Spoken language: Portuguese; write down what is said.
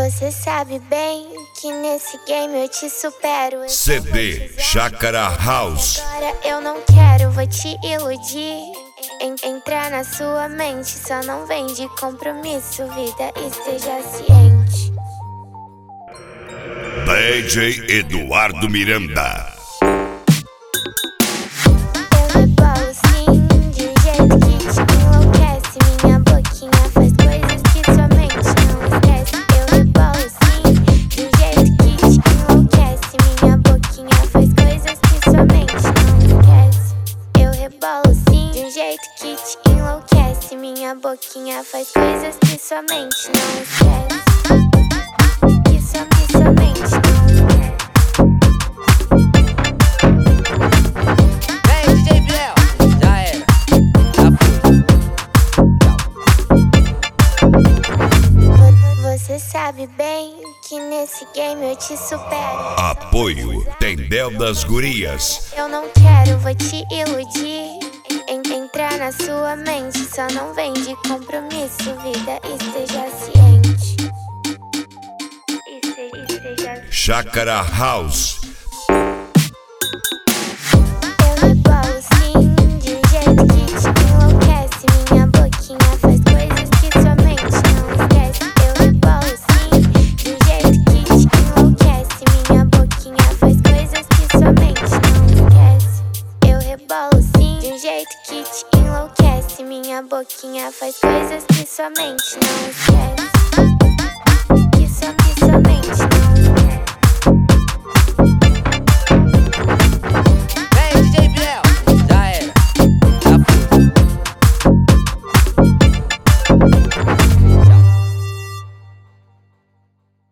Você sabe bem que nesse game eu te supero. CD Chácara House. Agora eu não quero, vou te iludir. Entrar na sua mente, só não vem de compromisso, vida, esteja ciente. DJ Eduardo Miranda. Eu rebolo sim, de um jeito que te enlouquece. Minha boquinha faz coisas que sua mente não esquece. Eu rebolo sim, de um jeito que te enlouquece. Minha boquinha faz coisas que sua mente não esquece. Eu rebolo sim, de um jeito que te enlouquece. Minha boquinha faz coisas que sua mente não esquece. Que sua mente não esquece. Você sabe bem que nesse game eu te supero. Apoio Tendel das Gurias. Eu não quero, vou te iludir. Entrar na sua mente, só não vem de compromisso, vida, esteja ciente. Esteja ciente. Chácara House. Eu rebolo sim, de um jeito que te enlouquece. Minha boquinha faz coisas que sua mente não esquece. Eu rebolo sim, de um jeito que te enlouquece. Minha boquinha faz coisas que sua mente não esquece. Eu rebolo sim, de um jeito que te enlouquece. Minha boquinha faz coisas que sua mente não esquece. Que sua mente não esquece.